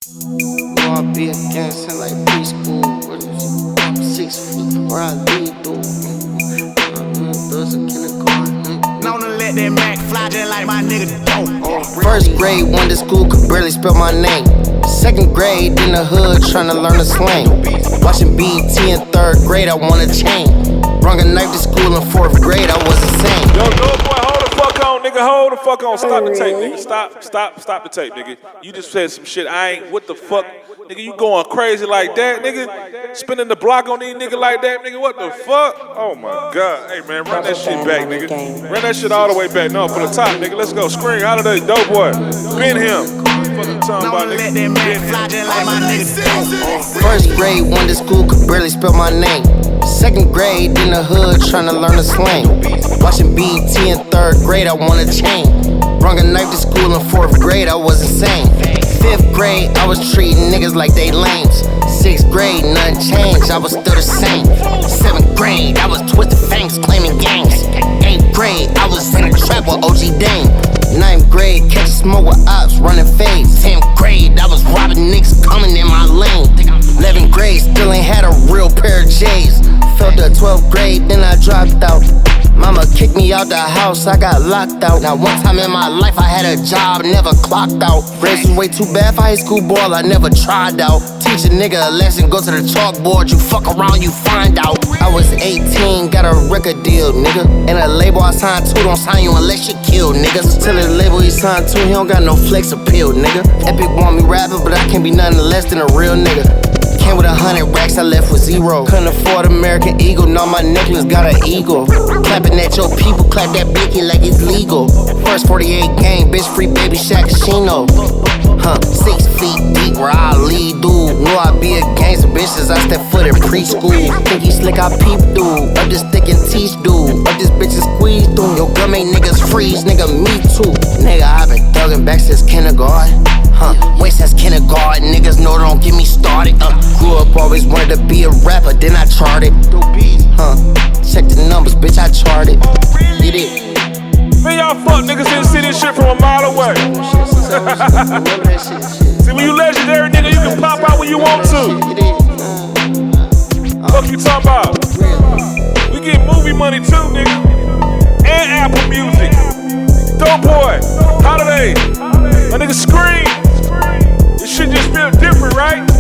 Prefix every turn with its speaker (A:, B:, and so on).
A: Know I be a gangster like preschool. I'm 6 feet where I lead through. Those are kindergarten.
B: Known to let that Mac fly just like my nigga dope.
A: First grade, went to school, could barely spell my name. Second grade, in the hood, tryna learn the slang. Watching BET in third grade, I want a chain. Brung a knife to school in fourth grade, I was insane.
C: Yo, boy, hold the fuck on, nigga, hold the fuck on. Stop the tape, nigga, stop the tape, nigga. You just said some shit, what the fuck? Nigga, you going crazy like that, nigga? Spinning the block on these niggas like that, nigga, what the fuck? Oh my God, hey man, run that shit back, nigga. Run that shit all the way back, no, from the top, nigga, let's go. Scream, holiday, dope boy, been him. Fucking talking about, nigga.
B: Let that Mac fly just like my nigga dope.
A: First grade, went to school, could barely spell my name. Second grade, in the hood, tryna learn the slang. Watching BET in third grade, I want a chain. Brung a knife to school in fourth grade, I was insane. Fifth grade, I was treating niggas like they lames. Sixth grade, nothing changed, I was still the same. Seventh grade, I was twisted fangs, claiming gangs. Eighth grade, I was in a trap with OG Dame. Ninth grade, catch smoke with ops, running fades. 10th grade, I was robbing niggas coming in my lane. 11th grade, still ain't had a real pair of J's. Felt the 12th grade, then I dropped out. Mama kicked me out the house, I got locked out. Now one time in my life I had a job, never clocked out. Grades was way too bad for high school ball, I never tried out. Teach a nigga a lesson, go to the chalkboard, you fuck around, you find out. I was 18, got a record deal, nigga. And a label I signed to, don't sign you unless you kill, niggas. Tell the label he signed to, he don't got no flex appeal, nigga. Epic want me rapping, but I can't be nothing less than a real nigga. Came with 100 racks, I left with 0. Couldn't afford American Eagle, now my necklace got an eagle. Clapping at your people, clap that blicky like it's legal. First 48 game, bitch free baby Shaq Casino. 6 feet deep where I lead, dude. Know I be a gangster, bitch, since I stepped foot in preschool. Think he slick, I peep, dude. Up this thick and teach, dude. Up this bitch and squeeze, dude. Yo, gun make niggas freeze, nigga, me too. Nigga, I been thugging back since kindergarten. Wait since kindergarten, niggas know don't get me started. Grew up, always wanted to be a rapper, then I charted. Check the numbers, bitch, I charted. Did it.
C: Man, y'all fuck niggas didn't see this shit from a mile away. See, when you legendary, nigga, you can pop out when you want to. Fuck you talking about? We get movie money too, nigga. And Apple Music. Dope boy, holiday. My nigga Scream. This shit just feel different, right?